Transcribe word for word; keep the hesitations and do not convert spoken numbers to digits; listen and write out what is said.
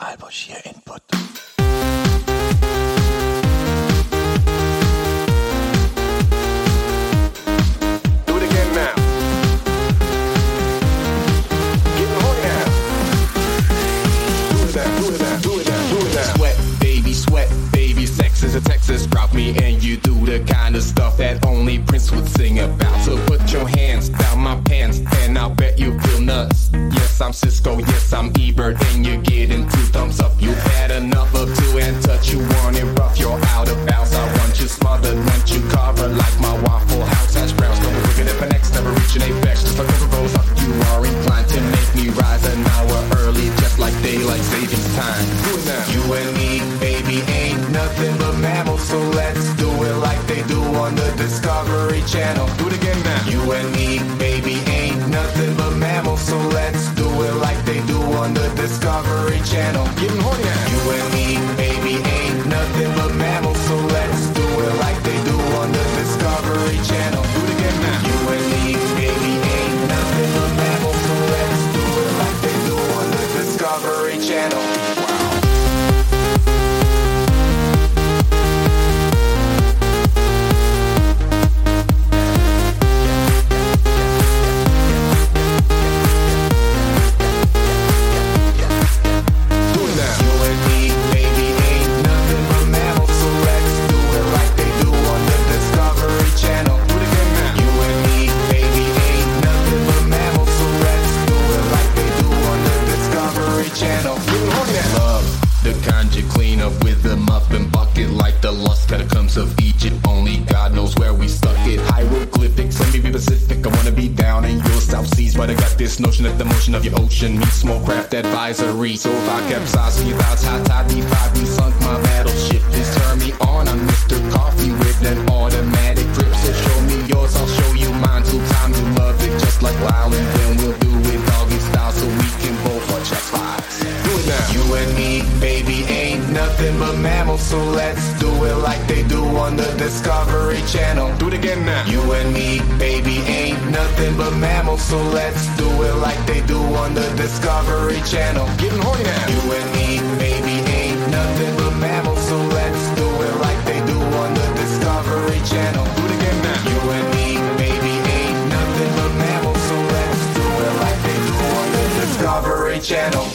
Halvårs input. Do it again now. Getting horny now. Do it now, do it now, do it now, do it now. Sweat, baby, sweat, baby. Sex is a Texas. Drop me and you do the kind of stuff that only Prince would sing about. So put your hands down my pants and I'll bet you feel nuts. Yes, I'm Cisco, yes, I'm Ebert, and you're getting two thumbs up. You've had enough of two and touch. You want it rough, you're out of bounds. I want you smothered, want you covered like my Waffle House hash browns. Don't look at it next, never reaching apex. Just like River Rose, up you are inclined to make me rise an hour early, just like daylight savings time. Do it now. You and me, baby, ain't nothing but mammals, so let's do it like they do on the Discovery Channel. Do it again now. You and me, baby, ain't nothing but mammals, so let's do it like they do on the Discovery Channel. Getting horny now. You and me, baby, ain't nothing but mammals, so let's do it like they do on the Discovery Channel. Do it again now. You and me, baby, ain't nothing but mammals, so let's do it like they do on the Discovery Channel. Catacombs of Egypt, only God knows where we stuck it. Hieroglyphics, let me be Pacific. I wanna be down in your South Seas, but I got this notion that the motion of your ocean means small craft advisory. So if I capsize you thoughts, hot tide D five, you sunk my battleship. Please turn me on, I'm Mister Coffee with an automatic grip. So show me yours, I'll show you mine. Two times you love it, just like Lyle, and then we'll do it doggy style so we can both watch X Files. Do it now. You and me, baby, ain't nothing but mammals, so let's do it like they do on the Discovery Channel. Do it again now. You and me, baby, ain't nothing but mammals, so let's do it like they do on the Discovery Channel. Getting horny now. You and me, baby, ain't nothing but mammals, so let's do it like they do on the Discovery Channel. Do it again now. You and me, baby, ain't nothing but mammals, so let's do it like they do on the Discovery Channel.